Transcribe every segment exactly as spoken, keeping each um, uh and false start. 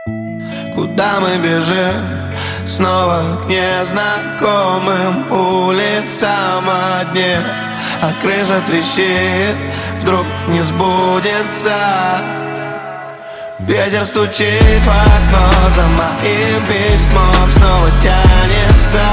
Куда мы бежим? Снова к незнакомым улицам одни, а крыша трещит, вдруг не сбудется. Ветер стучит в окно, за моим письмом снова тянется.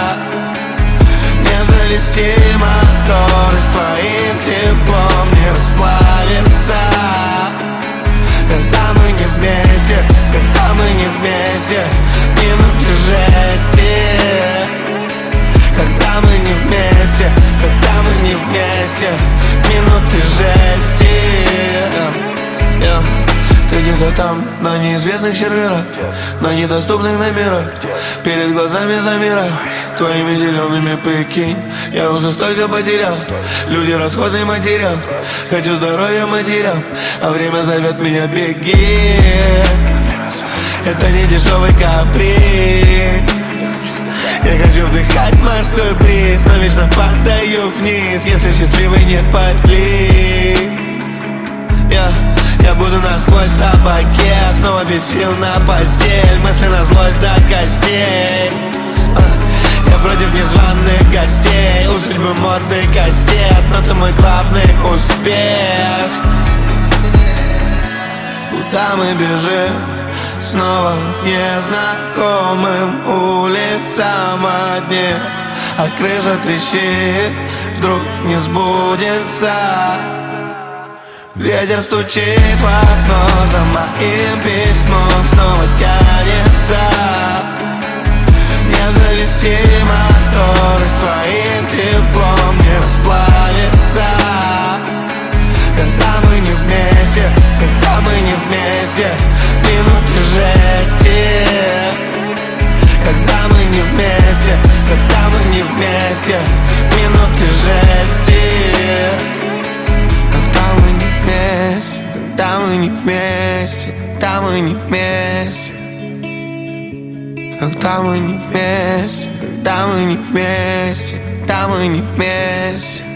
Не завести мотор, и с твоим теплом не расплавится. Когда мы не вместе, когда мы не вместе, минуты жести. Когда мы не вместе, когда мы не вместе, минуты жести. yeah. Ты где-то там, на неизвестных серверах, на недоступных номерах, перед глазами замира, твоими зелеными, прикинь. Я уже столько потерял, люди расходный материал. Хочу здоровья матерям, а время зовет меня, беги. Это не дешевый каприз. Я хочу вдыхать морской бриз, но вечно падаю вниз, если счастливый не подлиз. yeah. Я буду насквозь в табаке, снова без сил на постель, мысли на злость до костей. Я против незваных гостей, у судьбы модный кастет, но ты мой главный успех. Куда мы бежим? Снова к незнакомым улицам одни, а крыша трещит, вдруг не сбудется. Ветер стучит в окно, за моим письмом снова тянется. Не завести мотор, и с твоим теплом не расплавится. Когда мы не вместе, когда мы не вместе, минуты жести. Когда мы не вместе, когда мы не вместе, минуты жести. Когда мы не вместе, когда мы не вместе, когда мы не вместе. Когда мы не вместе, когда мы не вместе, когда мы не вместе.